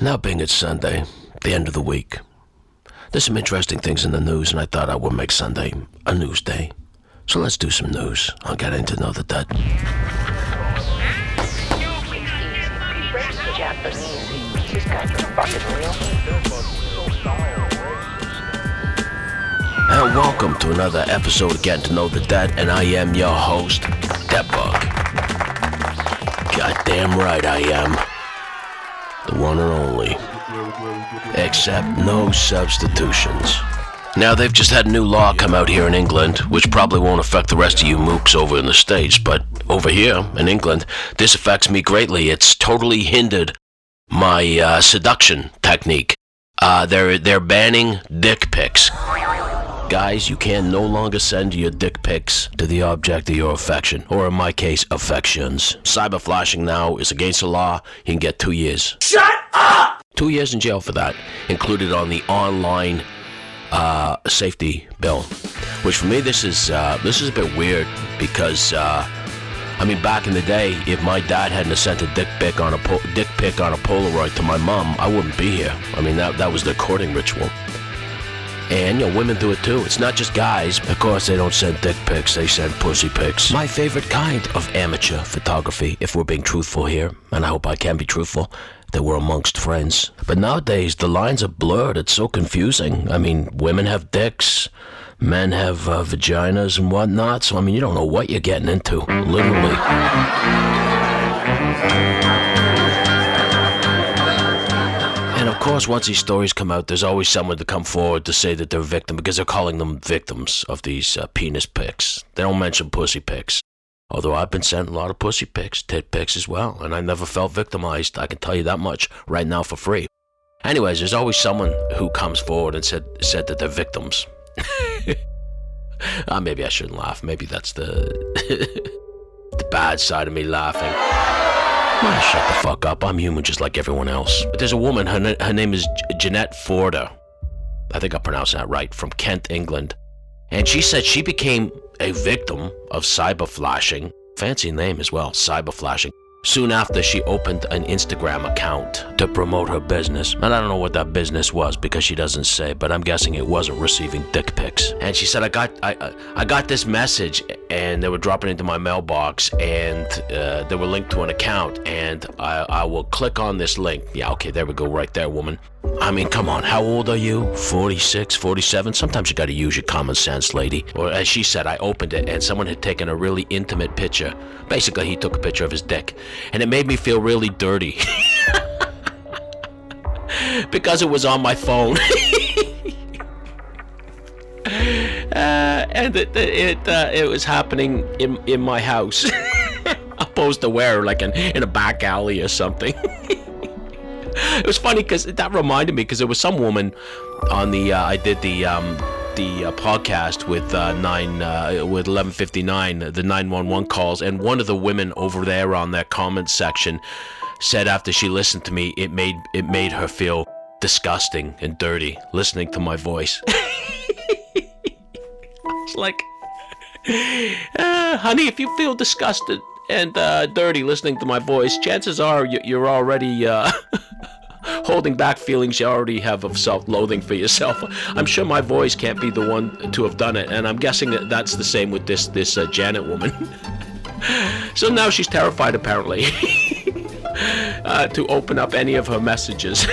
Now being it's Sunday, the end of the week, there's some interesting things in the news, and I thought I would make Sunday a news day. So let's do some news on Getting to Know the Dead. And welcome to another episode of Getting to Know the Dead, and I am your host, Deadbug. Goddamn right I am. The one and only. Except no substitutions. Now, they've just had a new law come out here in England, which probably won't affect the rest of you mooks over in the States, but over here in England, this affects me greatly. It's totally hindered my seduction technique. They're banning dick pics. Guys, you can no longer send your dick pics to the object of your affection, or in my case, affections. Cyber flashing now is against the law. You can get 2 years. Shut up! 2 years in jail for that, included on the online safety bill. Which for me, this is a bit weird because back in the day, if my dad hadn't sent a dick pic on a Polaroid to my mom, I wouldn't be here. That was the courting ritual. And, women do it too. It's not just guys. Of course, they don't send dick pics, they send pussy pics. My favorite kind of amateur photography, if we're being truthful here, and I hope I can be truthful, that we're amongst friends. But nowadays, the lines are blurred. It's so confusing. Women have dicks, men have vaginas and whatnot, so, you don't know what you're getting into, literally. And of course, once these stories come out, there's always someone to come forward to say that they're a victim, because they're calling them victims of these penis pics. They don't mention pussy pics. Although I've been sent a lot of pussy pics, tit pics as well, and I never felt victimized. I can tell you that much right now for free. Anyways, there's always someone who comes forward and said that they're victims. Maybe I shouldn't laugh. Maybe that's the the bad side of me laughing. Shut the fuck up. I'm human just like everyone else. But there's a woman, her name is Jeanette Forder. I think I pronounced that right, from Kent, England. And she said she became a victim of cyber flashing. Fancy name as well, cyber flashing. Soon after she opened an Instagram account to promote her business. And I don't know what that business was because she doesn't say, but I'm guessing it wasn't receiving dick pics. And she said, I got this message and they were dropping into my mailbox and they were linked to an account and I will click on this link. Yeah, okay, there we go, right there, woman. Come on, how old are you? 46, 47? Sometimes you gotta use your common sense, lady. Or as she said, I opened it and someone had taken a really intimate picture. Basically, he took a picture of his dick. And it made me feel really dirty. Because it was on my phone. And it was happening in my house. Opposed to where, like in a back alley or something. It was funny because that reminded me, because there was some woman on the I did the podcast with 1159, the 911 calls, and one of the women over there on that comment section said after she listened to me, it made her feel disgusting and dirty listening to my voice. It's like, honey, if you feel disgusted and dirty listening to my voice, chances are you're already holding back feelings you already have of self-loathing for yourself. I'm sure my voice can't be the one to have done it, and I'm guessing that's the same with this Janet woman. So now she's terrified, apparently, to open up any of her messages.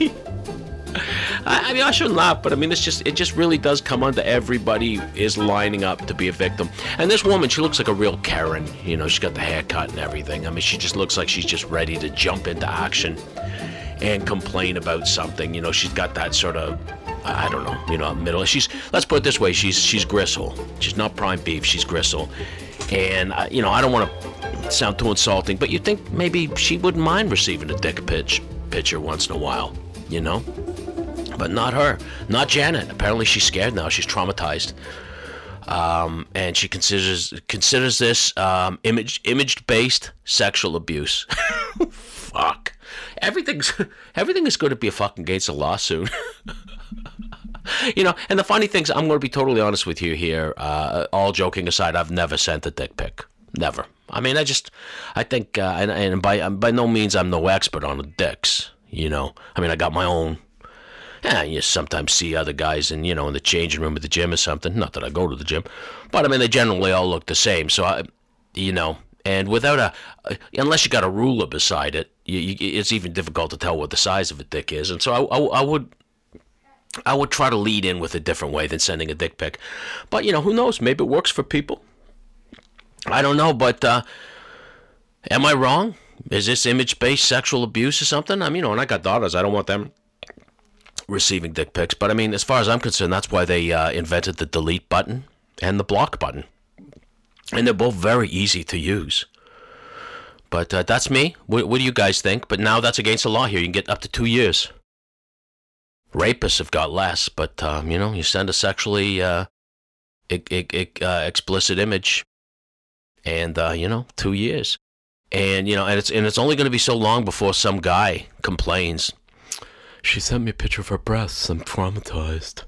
I shouldn't laugh, but it just really does come under everybody is lining up to be a victim. And this woman, she looks like a real Karen. She's got the haircut and everything. She just looks like she's just ready to jump into action and complain about something. She's got that sort of, I don't know, middle. Let's put it this way, she's gristle. She's not prime beef, she's gristle. And, I don't want to sound too insulting, but you think maybe she wouldn't mind receiving a dick picture once in a while, But not her, not Janet. Apparently she's scared now, she's traumatized. And she considers this image-based sexual abuse. Fuck. Everything is going to be a fucking against the law soon. And the funny thing is, I'm going to be totally honest with you here. All joking aside, I've never sent a dick pic. Never. I think, and by no means I'm no expert on the dicks. you know. I mean, I got my own. You sometimes see other guys in the changing room at the gym or something. Not that I go to the gym, but I mean, they generally all look the same. So, and without unless you got a ruler beside it, it's even difficult to tell what the size of a dick is. And so I would try to lead in with a different way than sending a dick pic. But, who knows? Maybe it works for people. I don't know, but am I wrong? Is this image-based sexual abuse or something? I mean, and I got daughters. I don't want them receiving dick pics. But, I mean, as far as I'm concerned, that's why they invented the delete button and the block button. And they're both very easy to use. But that's me. What do you guys think? But now that's against the law here. You can get up to 2 years. Rapists have got less, but, you send a sexually explicit image, and, 2 years. And, and it's only going to be so long before some guy complains. She sent me a picture of her breasts. I'm traumatized.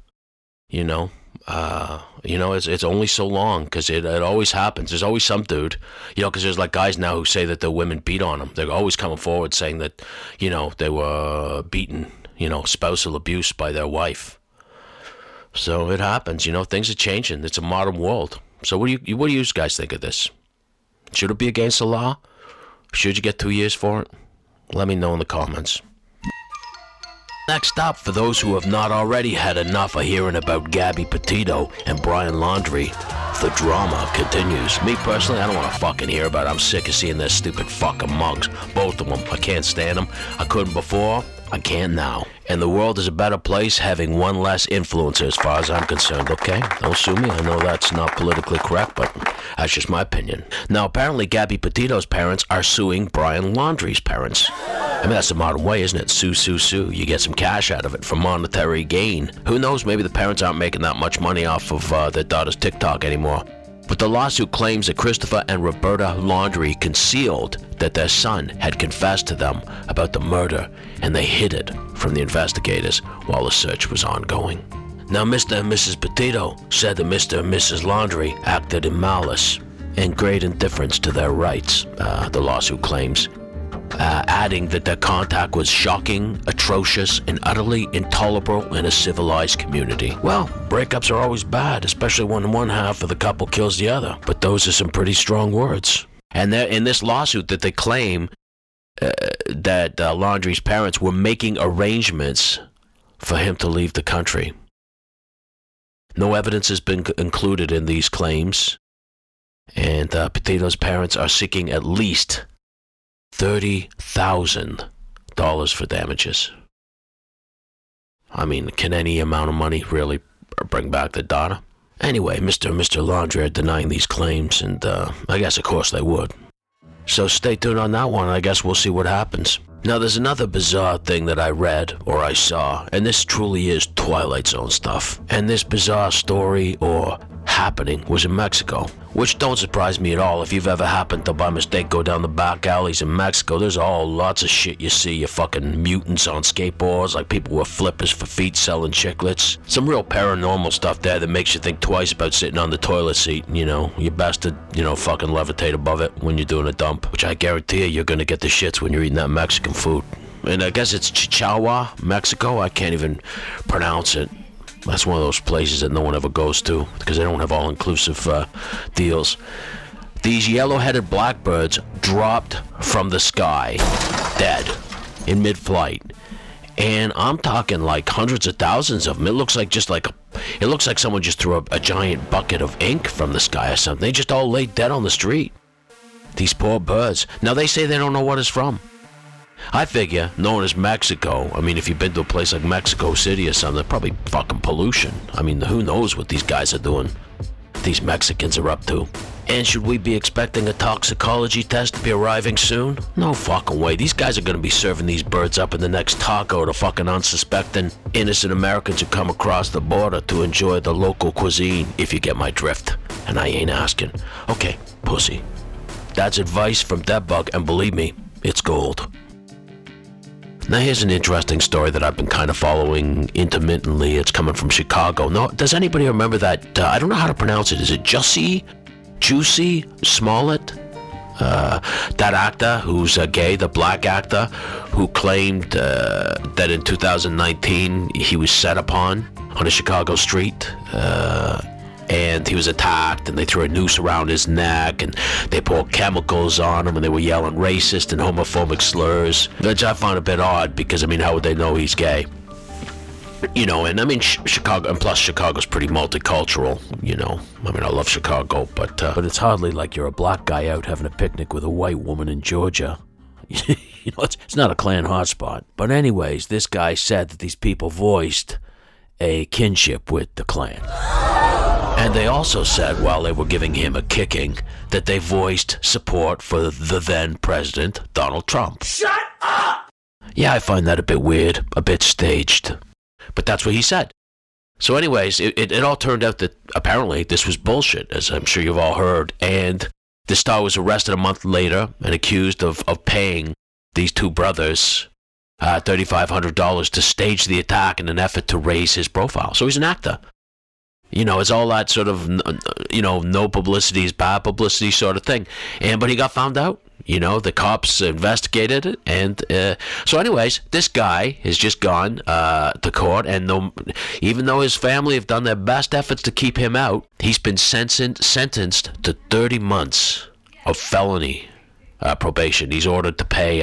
It's only so long, because it always happens. There's always some dude, because there's like guys now who say that the women beat on them. They're always coming forward saying that, they were beaten, spousal abuse by their wife. So it happens, things are changing. It's a modern world. So what do you guys think of this? Should it be against the law? Should you get 2 years for it? Let me know in the comments. Next up, for those who have not already had enough of hearing about Gabby Petito and Brian Laundrie, the drama continues. Me personally, I don't want to fucking hear about it. I'm sick of seeing their stupid fucking mugs. Both of them. I can't stand them. I couldn't before. I can now. And the world is a better place having one less influencer as far as I'm concerned, okay? Don't sue me. I know that's not politically correct, but that's just my opinion. Now, apparently, Gabby Petito's parents are suing Brian Laundrie's parents. I mean, that's the modern way, isn't it? Sue, sue, sue. You get some cash out of it for monetary gain. Who knows? Maybe the parents aren't making that much money off of their daughter's TikTok anymore. But the lawsuit claims that Christopher and Roberta Laundrie concealed that their son had confessed to them about the murder, and they hid it from the investigators while the search was ongoing. Now, Mr. and Mrs. Petito said that Mr. and Mrs. Laundrie acted in malice and great indifference to their rights, the lawsuit claims, adding that their contact was shocking, atrocious, and utterly intolerable in a civilized community. Well, breakups are always bad, especially when one half of the couple kills the other. But those are some pretty strong words. And they're in this lawsuit that they claim that Laundrie's parents were making arrangements for him to leave the country. No evidence has been included in these claims, and Petito's parents are seeking at least $30,000 for damages. I mean, can any amount of money really bring back the daughter? Anyway, Mr. and Mr. Laundrie are denying these claims, and I guess of course they would. So stay tuned on that one, I guess we'll see what happens. Now, there's another bizarre thing that I read, or I saw, and this truly is Twilight Zone stuff. And this bizarre story, or happening, was in Mexico. Which don't surprise me at all. If you've ever happened to by mistake go down the back alleys in Mexico, there's lots of shit you see. You fucking mutants on skateboards, like people with flippers for feet selling chiclets. Some real paranormal stuff there that makes you think twice about sitting on the toilet seat. You're best to, fucking levitate above it when you're doing a dump. Which I guarantee you're gonna get the shits when you're eating that Mexican food. And I guess it's Chihuahua, Mexico. I can't even pronounce it. That's one of those places that no one ever goes to because they don't have all-inclusive deals. These yellow-headed blackbirds dropped from the sky, dead, in mid-flight. And I'm talking like hundreds of thousands of them. It looks like someone just threw a giant bucket of ink from the sky or something. They just all lay dead on the street. These poor birds. Now they say they don't know what it's from. I figure, known as Mexico, I mean, if you've been to a place like Mexico City or something, probably fucking pollution. I mean, who knows what these guys are doing, these Mexicans are up to. And should we be expecting a toxicology test to be arriving soon? No fucking way. These guys are gonna be serving these birds up in the next taco to fucking unsuspecting innocent Americans who come across the border to enjoy the local cuisine, if you get my drift. And I ain't asking. Okay, pussy. That's advice from Deadbug, and believe me, it's gold. Now here's an interesting story that I've been kind of following intermittently. It's coming from Chicago. Now, does anybody remember that, I don't know how to pronounce it. Is it Jussie Smollett? That actor who's gay, the black actor, who claimed that in 2019 he was set upon on a Chicago street, and he was attacked, and they threw a noose around his neck, and they poured chemicals on him, and they were yelling racist and homophobic slurs, which I found a bit odd, because, I mean, how would they know he's gay? You know, and I mean, Chicago, and plus Chicago's pretty multicultural, you know. I mean, I love Chicago, but it's hardly like you're a black guy out having a picnic with a white woman in Georgia. You know, it's not a Klan hotspot. But anyways, this guy said that these people voiced a kinship with the Klan. And they also said, while they were giving him a kicking, that they voiced support for the then president, Donald Trump. Shut up! Yeah, I find that a bit weird, a bit staged. But that's what he said. So anyways, it all turned out that apparently this was bullshit, as I'm sure you've all heard. And the star was arrested a month later and accused of paying these two brothers $3,500 to stage the attack in an effort to raise his profile. So he's an actor. You know, it's all that sort of, you know, no publicity is bad publicity sort of thing. But he got found out. You know, the cops investigated it, and so anyways, this guy has just gone to court, and even though his family have done their best efforts to keep him out, he's been sentenced to 30 months of felony probation. He's ordered to pay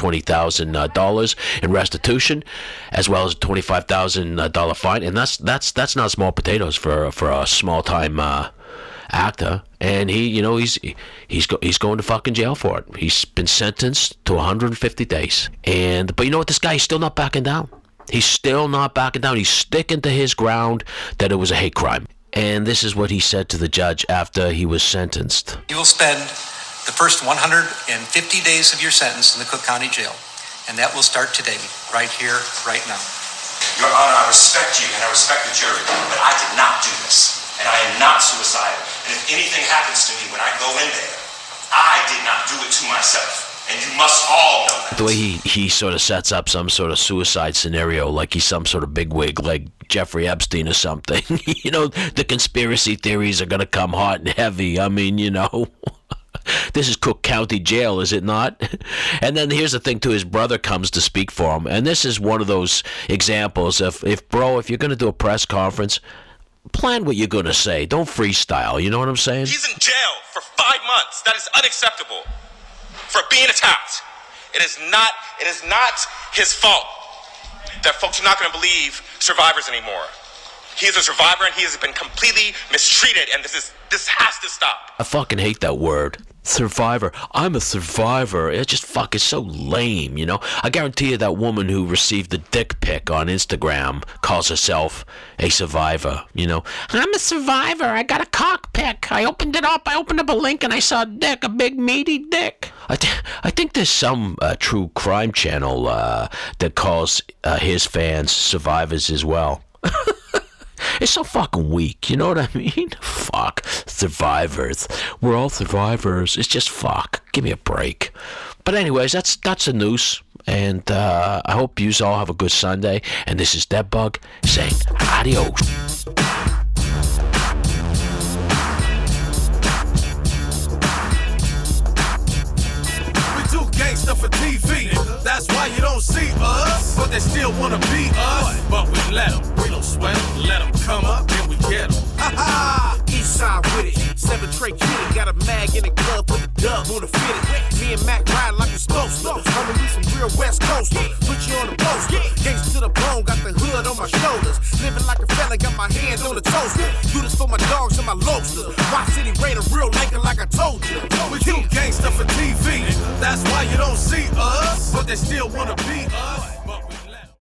$120,000 in restitution, as well as a $25,000 fine, and that's not small potatoes for a small-time actor. And he's going to fucking jail for it. He's been sentenced to 150 days. But you know what? This guy is still not backing down. He's still not backing down. He's sticking to his ground that it was a hate crime. And this is what he said to the judge after he was sentenced. You will spend the first 150 days of your sentence in the Cook County Jail. And that will start today, right here, right now. Your Honor, I respect you and I respect the jury, but I did not do this. And I am not suicidal. And if anything happens to me when I go in there, I did not do it to myself. And you must all know that. The way he sort of sets up some sort of suicide scenario, like he's some sort of bigwig, like Jeffrey Epstein or something. You know, the conspiracy theories are going to come hot and heavy. I mean, you know, this is Cook County Jail, is it not? And then here's the thing, too. His brother comes to speak for him. And this is one of those examples of, if you're going to do a press conference, plan what you're going to say. Don't freestyle. You know what I'm saying? He's in jail for 5 months. That is unacceptable. For being attacked. It is not his fault that folks are not going to believe survivors anymore. He is a survivor and he has been completely mistreated, and this has to stop. I fucking hate that word. Survivor. I'm a survivor. It's just fucking so lame, you know? I guarantee you that woman who received the dick pic on Instagram calls herself a survivor, you know? I'm a survivor. I got a cock pic. I opened it up. I opened up a link and I saw a dick, a big meaty dick. I think there's some true crime channel that calls his fans survivors as well. It's so fucking weak, you know what I mean? Fuck. Survivors. We're all survivors. It's just fuck. Give me a break. But anyways, that's the news. And I hope you all have a good Sunday. And this is Deadbug saying adios. For TV, that's why you don't see us, but they still wanna be us. But we let them, we don't sweat them, let them come up, then we get them. Ha ha! East side with it, 7 tray kitty, got a mag in the glove for the dub, wanna fit it. Me and Mac ride like we're supposed to. Homie, we some real West Coasters, put you on the poster. Gangsta to the bone, got the hood on my shoulders. Living like a fella, got my hands on the toaster. Do this for my dogs and my lobsters. Rock City Raider, real Laker like I told you. We do gangsta for TV, that's why you don't see us, but they still wanna be us.